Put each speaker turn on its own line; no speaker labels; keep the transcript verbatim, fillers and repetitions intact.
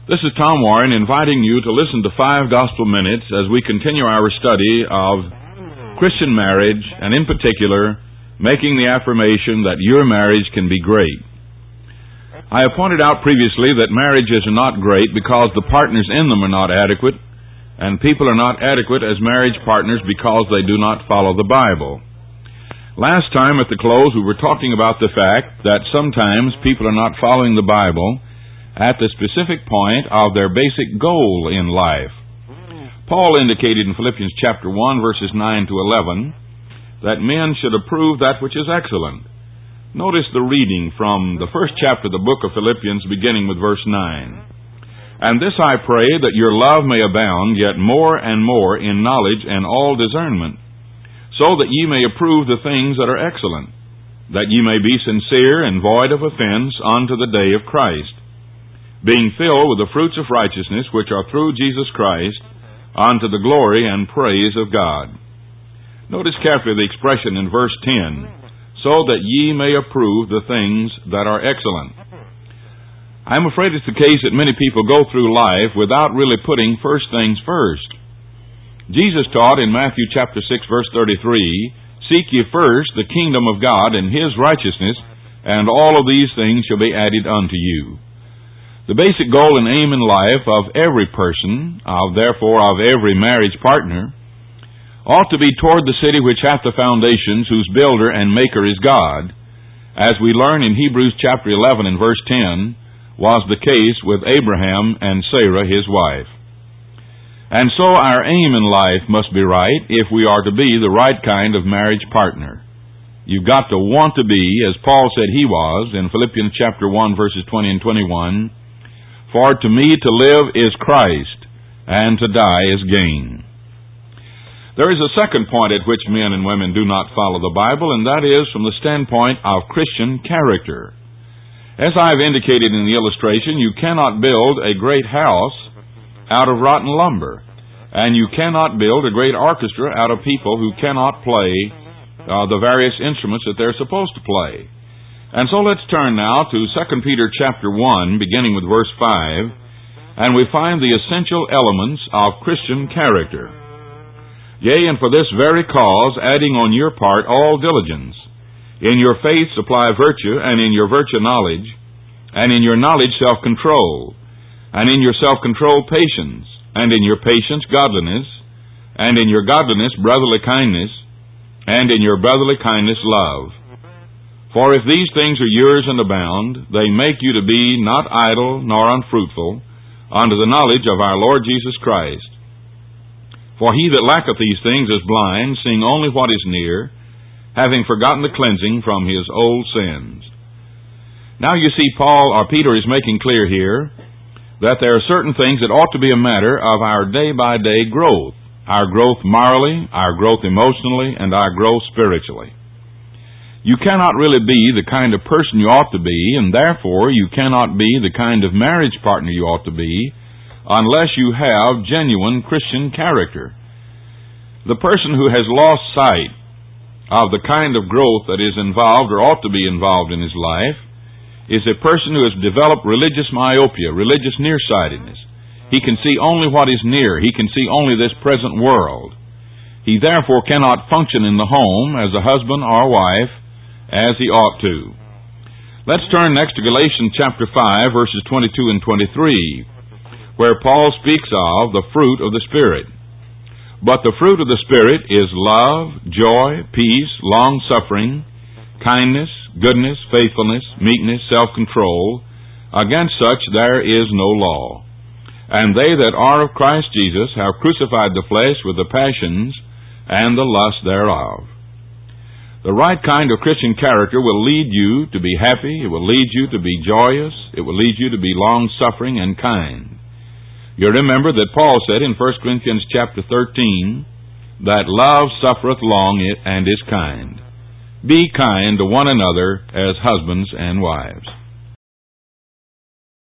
This is Tom Warren inviting you to listen to Five Gospel Minutes as we continue our study of Christian marriage, and in particular, making the affirmation that your marriage can be great. I have pointed out previously that marriages are not great because the partners in them are not adequate, and people are not adequate as marriage partners because they do not follow the Bible. Last time at the close we were talking about the fact that sometimes people are not following the Bible at the specific point of their basic goal in life. Paul indicated in Philippians chapter one, verses nine to eleven, that men should approve that which is excellent. Notice the reading from the first chapter of the book of Philippians, beginning with verse nine. And this I pray, that your love may abound yet more and more in knowledge and all discernment, so that ye may approve the things that are excellent, that ye may be sincere and void of offense unto the day of Christ, being filled with the fruits of righteousness which are through Jesus Christ, unto the glory and praise of God. Notice carefully the expression in verse ten, so that ye may approve the things that are excellent. I'm afraid it's the case that many people go through life without really putting first things first. Jesus taught in Matthew chapter six, verse thirty-three, seek ye first the kingdom of God and His righteousness, and all of these things shall be added unto you. The basic goal and aim in life of every person, of therefore of every marriage partner, ought to be toward the city which hath the foundations, whose builder and maker is God, as we learn in Hebrews chapter eleven and verse ten, was the case with Abraham and Sarah his wife. And so our aim in life must be right if we are to be the right kind of marriage partner. You've got to want to be, as Paul said he was in Philippians chapter one, verses twenty and twenty-one, for to me to live is Christ, and to die is gain. There is a second point at which men and women do not follow the Bible, and that is from the standpoint of Christian character. As I've indicated in the illustration, you cannot build a great house out of rotten lumber, and you cannot build a great orchestra out of people who cannot play uh, the various instruments that they're supposed to play. And so let's turn now to Second Peter chapter one, beginning with verse five, and we find the essential elements of Christian character. Yea, and for this very cause, adding on your part all diligence, in your faith supply virtue, and in your virtue knowledge, and in your knowledge self-control, and in your self-control patience, and in your patience godliness, and in your godliness brotherly kindness, and in your brotherly kindness love. For if these things are yours and abound, they make you to be not idle nor unfruitful unto the knowledge of our Lord Jesus Christ. For he that lacketh these things is blind, seeing only what is near, having forgotten the cleansing from his old sins. Now you see, Paul, or Peter is making clear here that there are certain things that ought to be a matter of our day-by-day growth, our growth morally, our growth emotionally, and our growth spiritually. You cannot really be the kind of person you ought to be, and therefore you cannot be the kind of marriage partner you ought to be, unless you have genuine Christian character. The person who has lost sight of the kind of growth that is involved or ought to be involved in his life is a person who has developed religious myopia, religious nearsightedness. He can see only what is near. He can see only this present world. He therefore cannot function in the home as a husband or wife as he ought to. Let's turn next to Galatians chapter five, verses twenty-two and twenty-three, where Paul speaks of the fruit of the Spirit. But the fruit of the Spirit is love, joy, peace, long-suffering, kindness, goodness, faithfulness, meekness, self-control. Against such there is no law. And they that are of Christ Jesus have crucified the flesh with the passions and the lust thereof. The right kind of Christian character will lead you to be happy, it will lead you to be joyous, it will lead you to be long-suffering and kind. You remember that Paul said in First Corinthians chapter thirteen, that love suffereth long and is kind. Be kind to one another as husbands and wives.